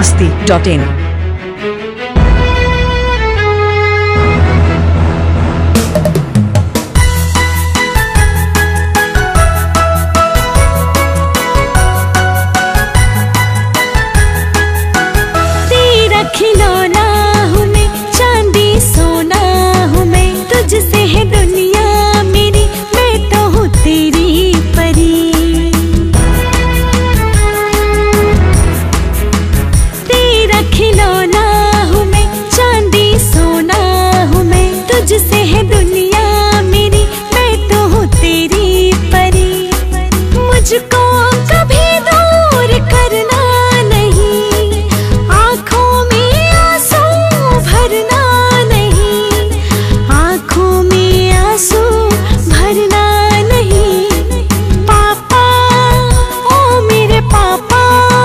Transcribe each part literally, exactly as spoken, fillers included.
Masti dot in. तेरा खिलौना हूँ मैं, चांदी सोना हूँ मैं, तुझसे है दुनिया मेरी, मैं तो हूँ तेरी परी। खिलौना हूँ मैं, चांदी सोना हूँ मैं, तुझसे है दुनिया मेरी, मैं तो हूँ तेरी परी। मुझको कभी दूर करना नहीं, आँखों में आंसू भरना नहीं, आँखों में आंसू भरना नहीं। पापा ओ मेरे पापा,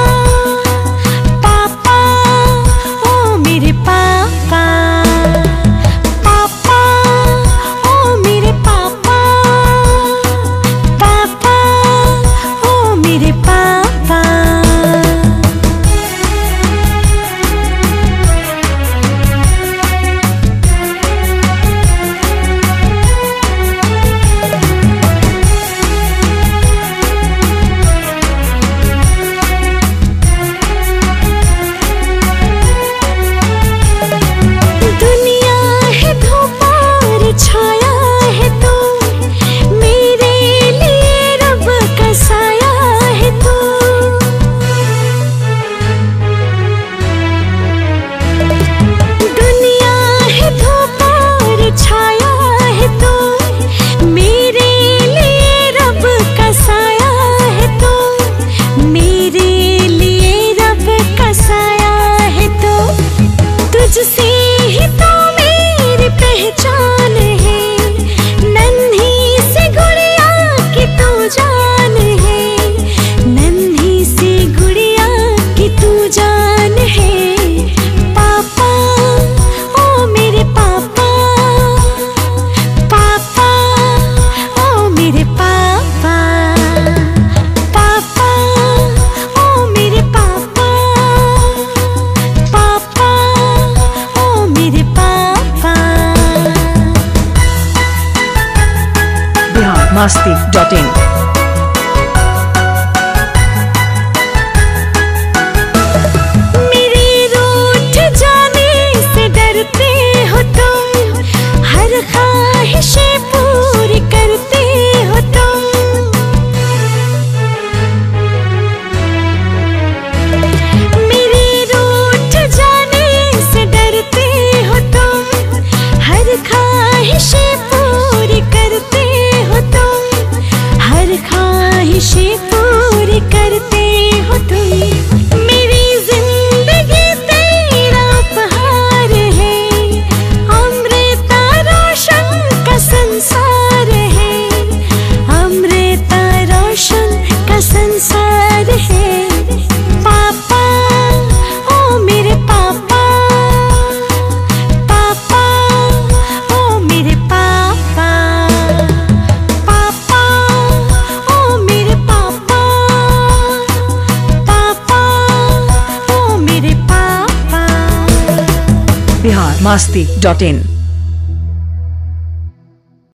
तुझसे ही तो मेरी पहचान है, नन्ही सी गुड़िया की तू जान है, नन्ही सी गुड़िया की तू जान है। पापा ओ मेरे पापा, पापा ओ मेरे पापा, पापा ओ मेरे पापा, पापा मेरे पापा। Bihar Masti dot in. मेरे रूठ जाने से डरते हो तुम, हर ख्वाहिशें पूरी करते हो तुम। मेरे रूठ जाने से डरते हो तुम, हर ख्वाहिशें पूरी करते हो तुम, हर ख्वाहिशें पूरी करते हो तुम। मेरी जिंदगी तेरा उपहार है, अमृता रोशन का संसार है, अमृता रोशन का संसार है। पापा ओ मेरे पापा, पापा ओ मेरे पापा, पापा ओ मेरे पापा, पापा ओ मेरे पापा। Bihar Masti dot in.